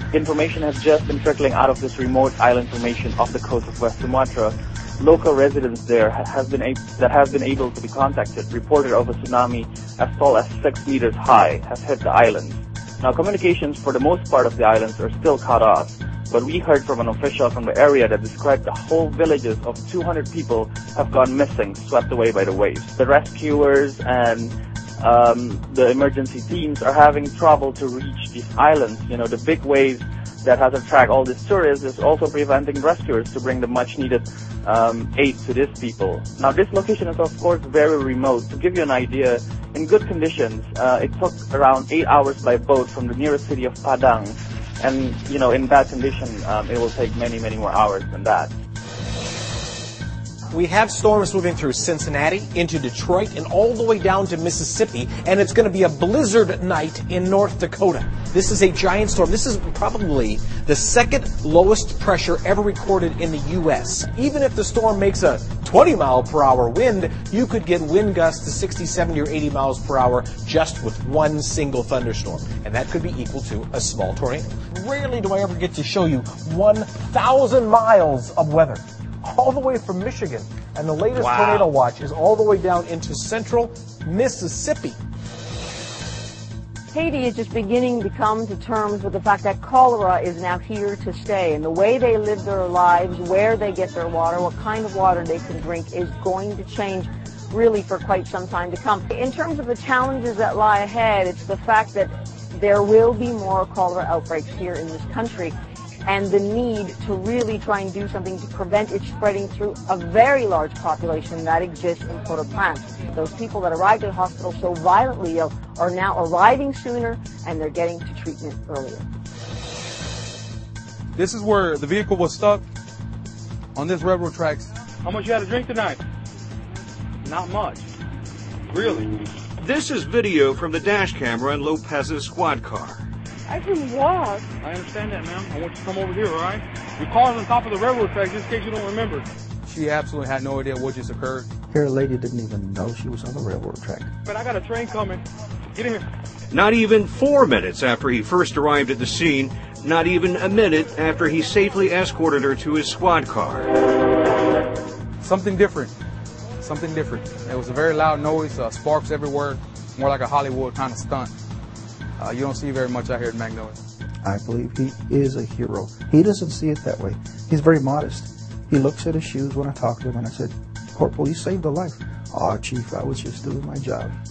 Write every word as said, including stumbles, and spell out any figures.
Information has just been trickling out of this remote island formation off the coast of West Sumatra. Local residents there have been a- that have been able to be contacted reported of a tsunami as tall as six meters high has hit the island. Now, communications for the most part of the islands are still cut off, but we heard from an official from the area that described the whole villages of two hundred people have gone missing, swept away by the waves. The rescuers and um, the emergency teams are having trouble to reach these islands. You know, the big waves that has attracted all these tourists is also preventing rescuers to bring the much-needed um, aid to these people. Now, this location is, of course, very remote. To give you an idea, in good conditions, uh, it took around eight hours by boat from the nearest city of Padang. And, you know, in bad condition, um, it will take many, many more hours than that. We have storms moving through Cincinnati, into Detroit, and all the way down to Mississippi, and it's going to be a blizzard night in North Dakota. This is a giant storm. This is probably the second lowest pressure ever recorded in the U S. Even if the storm makes a twenty mile per hour wind, you could get wind gusts to sixty, seventy, or eighty miles per hour just with one single thunderstorm. And that could be equal to a small tornado. Rarely do I ever get to show you one thousand miles of weather, all the way from Michigan. And the latest wow. tornado watch is all the way down into central Mississippi. Haiti is just beginning to come to terms with the fact that cholera is now here to stay. And the way they live their lives, where they get their water, what kind of water they can drink is going to change really for quite some time to come. In terms of the challenges that lie ahead, it's the fact that there will be more cholera outbreaks here in this country, and the need to really try and do something to prevent it spreading through a very large population that exists in Port-au-Prince. Those people that arrived at hospital so violently ill are now arriving sooner, and they're getting to treatment earlier. This is where the vehicle was stuck on this railroad tracks. How much you had to drink tonight? Not much. Really? This is video from the dash camera in Lopez's squad car. I can walk. I understand that, ma'am. I want you to come over here, all right? Your car's on top of the railroad track, just in case you don't remember. She absolutely had no idea what just occurred. Her lady didn't even know she was on the railroad track. But I got a train coming. Get in here. Not even four minutes after he first arrived at the scene, not even a minute after he safely escorted her to his squad car. Something different. Something different. It was a very loud noise, uh, sparks everywhere, more like a Hollywood kind of stunt. Uh, you don't see very much out here in Magnolia. I believe he is a hero. He doesn't see it that way. He's very modest. He looks at his shoes when I talk to him, and I said, "Corporal, you saved a life." "Oh, Chief, I was just doing my job."